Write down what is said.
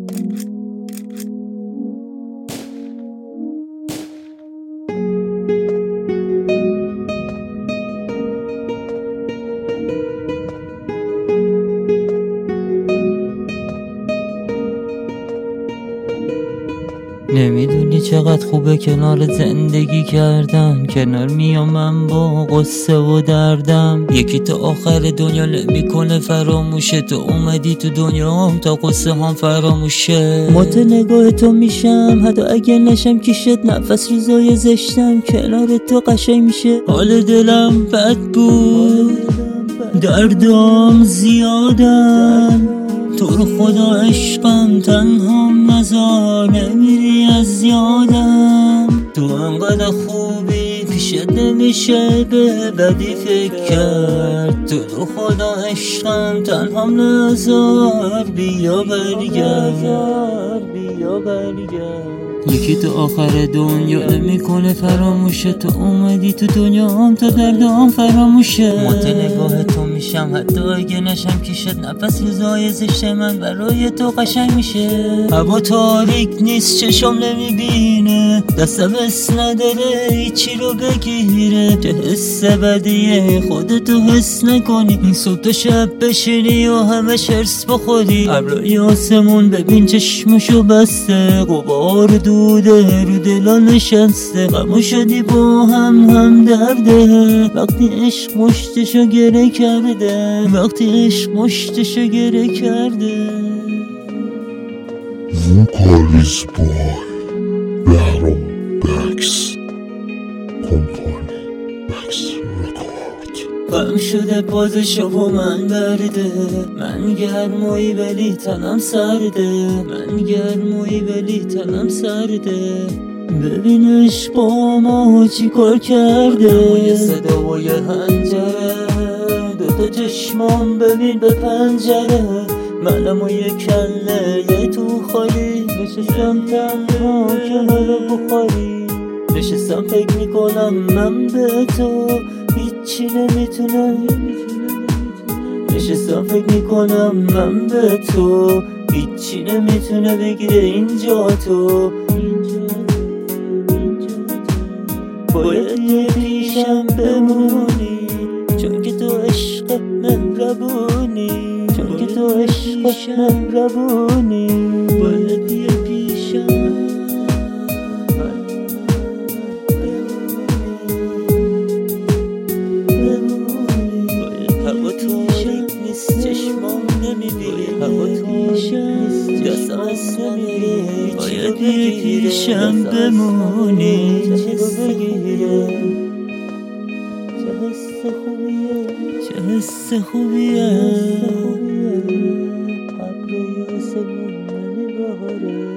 نمیدونی چقدر خوبه کنار زندگی کردن، کنار میام من با قصه و دردم. یکی تا آخر دنیا نمیکنه فراموشه، تو اومدی تو دنیام تا قصه هم فراموشه. مات نگاه تو میشم حتی اگه نشم کشت، نفس روزای زشتم کنار تو قشنگ میشه. حال دلم بد بود، دردام زیادن، تو رو خدا عشقم تنها نذار، نمیری از یادم. تو انقدر خوبی پیشت نمیشه به بدی فکر کرد، تو رو خدا عشقم تنها نذار، بیا برگرد، بیا برگرد. یکی تو آخر دنیا نمیکنه فراموشه، تو اومدی تو دنیام تا دردام فراموشه. مات نگاه تو میشم حتی اگه نشم کشت، نفس روزای زشت من برای تو قشنگ میشه. هوا تاریک نیست چشم نمیبینه، دستم حس نداره هیچی رو بگیره. چه حس بدیه خودتو حس نکنی، این صبح تا شب بشینی و همه شرس بخوری. ابرای آسمون ببین چشمشو بسته، غبار دوده رو دلا نشسته. غمو شدی با هم درده، وقتی عشق مشتشو گره کرده، وقتی عشق مشتشو گره کرده. Vocals by Baron Bax Company Bax Record. غم شده بازشو با من برده، من گرمایی ولی تنم سرده، من گرمایی ولی تنم سرده. ببین عشق با ما چی کار کرده، یه صدا و یه هنجره، دوتا چشمام ببین به پنجره. منم و یه کله یه تو خالی، نشستم تنها کنار بخاری. نشستم فکر میکنم من به تو هیچی نمیتونم، نشستم فکر میکنم من به تو هیچی نمیتونه بگیره اینجا. تو باید یه پیشم بمونی، چون که تو عشق مهربونی، چون که تو عشق مهربونی. باید یه پیشم باید یه پیشم بمونی. چه حس خوبیه، ابروی آسمون نمیباره.